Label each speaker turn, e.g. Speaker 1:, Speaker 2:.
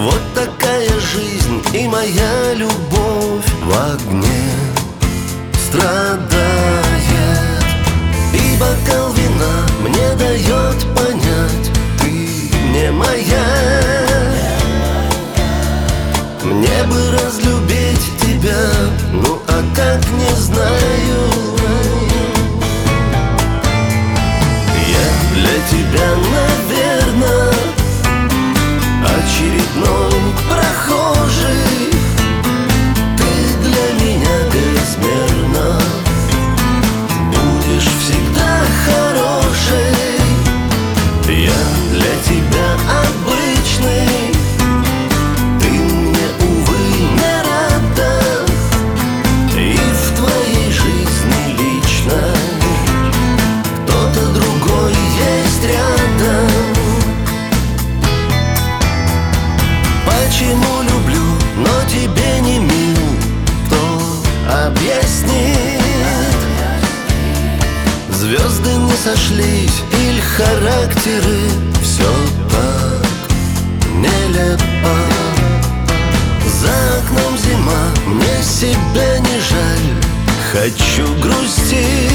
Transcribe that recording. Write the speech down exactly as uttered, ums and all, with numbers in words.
Speaker 1: Вот такая жизнь, и моя любовь в огне страдает. И бокал вина мне дает понять: ты не моя. Мне бы разлюбить тебя, ну а как, не знаю. Я для тебя, наверное, очередной прохожий. Ты для меня безмерно будешь всегда хорошей. Я для тебя обычный, ты мне, увы, не рада. И в твоей жизни личной кто-то другой есть рядом. Почему люблю, но тебе не мил, кто объяснит? Звезды не сошлись или характеры, все так нелепо. За окном зима, мне себя не жаль, хочу грустить.